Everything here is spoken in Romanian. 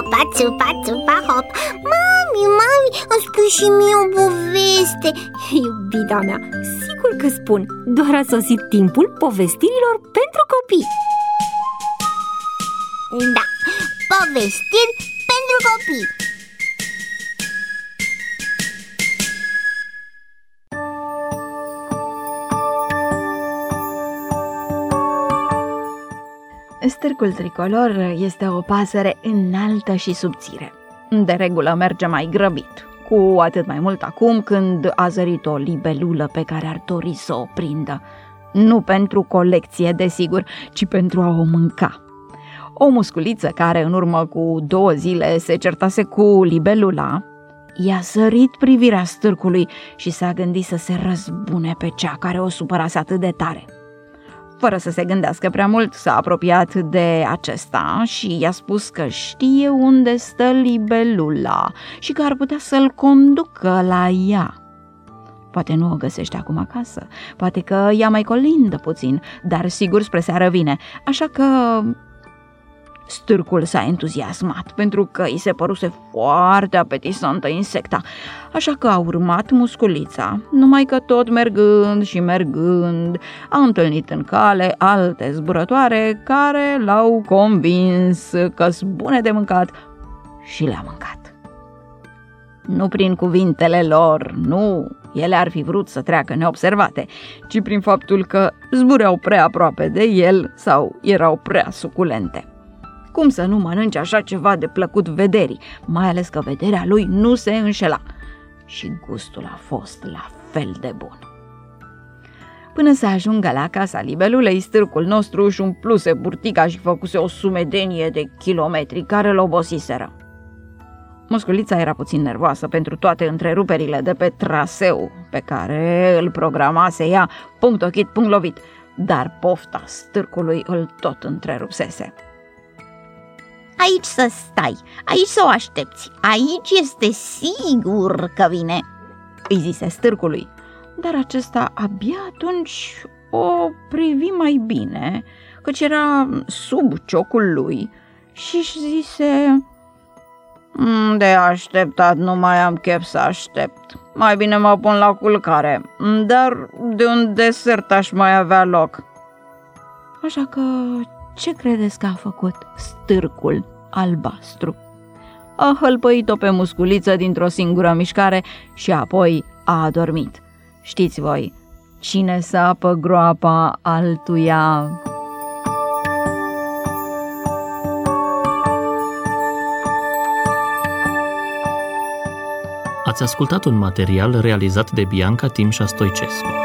țupa, țupa, țupa, hop. Mami, îmi spui și mie o poveste. Iubita mea, sigur că spun. Doar a sosit timpul povestirilor pentru copii. Da, povestiri pentru copii. Stârcul tricolor este o pasăre înaltă și subțire. De regulă merge mai grăbit, cu atât mai mult acum când a zărit o libelulă pe care ar dori să o prindă. Nu pentru colecție, desigur, ci pentru a o mânca. O musculiță care în urmă cu 2 zile se certase cu libelula, i-a sărit privirea stârcului și s-a gândit să se răzbune pe cea care o supărase atât de tare. Fără să se gândească prea mult, s-a apropiat de acesta și i-a spus că știe unde stă libelula și că ar putea să-l conducă la ea. Poate nu o găsește acum acasă, poate că ea mai colindă puțin, dar sigur spre seară vine, așa că stârcul s-a entuziasmat pentru că îi se păruse foarte apetisantă insecta, așa că a urmat musculița, numai că tot mergând și mergând a întâlnit în cale alte zburătoare care l-au convins că-s bune de mâncat și le-a mâncat. Nu prin cuvintele lor, nu, ele ar fi vrut să treacă neobservate, ci prin faptul că zbureau prea aproape de el sau erau prea suculente. Cum să nu mănânce așa ceva de plăcut vederii, mai ales că vederea lui nu se înșela și gustul a fost la fel de bun. Până să ajungă la casa libelulei, stârcul nostru își umpluse burtica și făcuse o sumedenie de kilometri care îl obosiseră. Musculița era puțin nervoasă pentru toate întreruperile de pe traseu pe care îl programase ea, punct ochit, punct lovit, dar pofta stârcului îl tot întrerupsese. Aici să stai, aici să o aștepți, aici este sigur că vine, îi zise stârcului, dar acesta abia atunci o privi mai bine, căci era sub ciocul lui și își zise: de așteptat nu mai am chef să aștept, mai bine mă pun la culcare, dar de un desert aș mai avea loc. Așa că ce credeți că a făcut stârcul albastru? A hălpăit-o pe musculiță dintr-o singură mișcare și apoi a adormit. Știți voi, cine sapă groapa altuia? Ați ascultat un material realizat de Bianca Timșa Stoicescu.